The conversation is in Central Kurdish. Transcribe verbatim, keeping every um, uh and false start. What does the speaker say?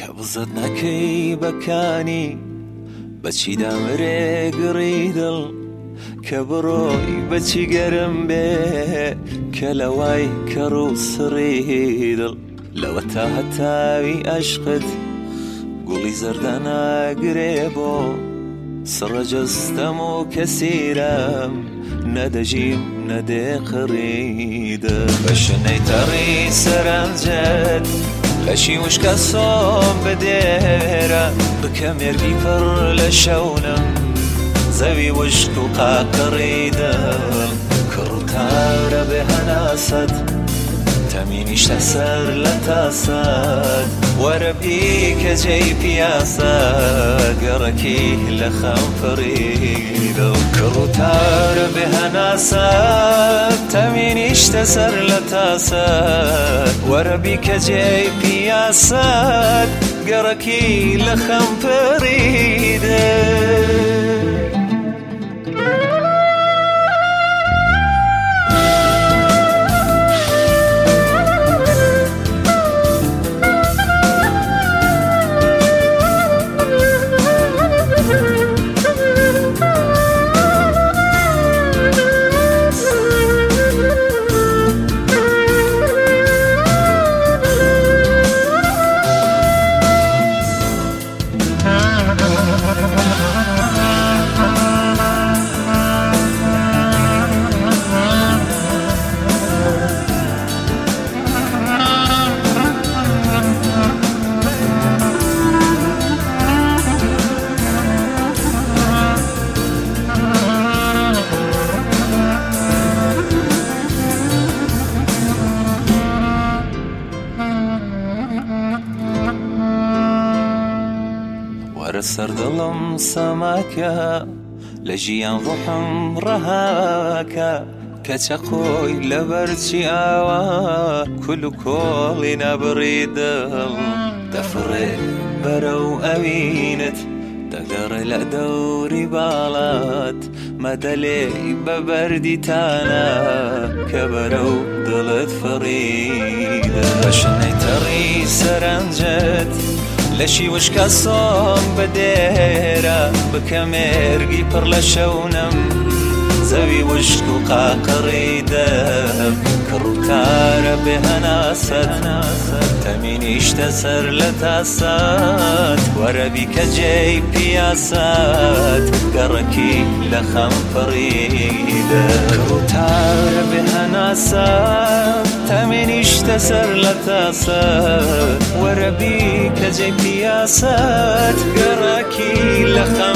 حەبزت نەکەی بەکانی بەچی دامرێ گڕی دڵ کە بڕۆی بەچی گەرم بێ کە لەوای کەڕ و سڕی دڵ لەوە تا هەتاوی عەشقت گوڵی زەردە ناگرێ بۆ سڕە جەستەم و کەسیرەم نەدەژیم نەدێ قڕیدە بە شنەی تەڕی سەرنجت لەشی وشکە سۆم بدێرە بکە مێرگی پڕ لە شەونم زەوی وشک و قاقڕی دڵ کڕ و تارە بێ هەناسەت تەمینیشتە سەر لە تاسەت وەرە بیکە جێی پیاسەت گەڕەکی لە خەم فڕیدە کڕ و تارە بێ هەناسەت تەمینیشتە سەر لە تاسەت وەرە بیکە جێی پیاسەت گەڕەکی لە خەم فڕیدە وەرە سەردڵم سەماکە لە ژیان ڕوحم ڕەهاکە کە چەقۆی لەبەرچی ئاوا کول و کۆڵی نابڕی دڵ دەفڕێ بەرەو ئەوینت دەگەڕێ لە دەوری باڵات مەدەلێی بە بەردی تانە کە بەرەو دڵت فڕیدە بە شنەی تەڕی سەرنجت لەشی وشکە سۆم بدێرە بکە مێرگی پڕ لە شەونم زەوی وشک و قاقڕی دەم کڕ و تارە بێ هەناسەت تەمینیشتە سەر لە تاسەت وەرە بیکە جێی پیاسەت گەڕەکی لە خەم فڕیدە کڕ و تارە بێ هەناسەت تەمینیشتە سەر لە تاسەت وەرە بیکە جێی پیاسەت گەڕەکی لە خەم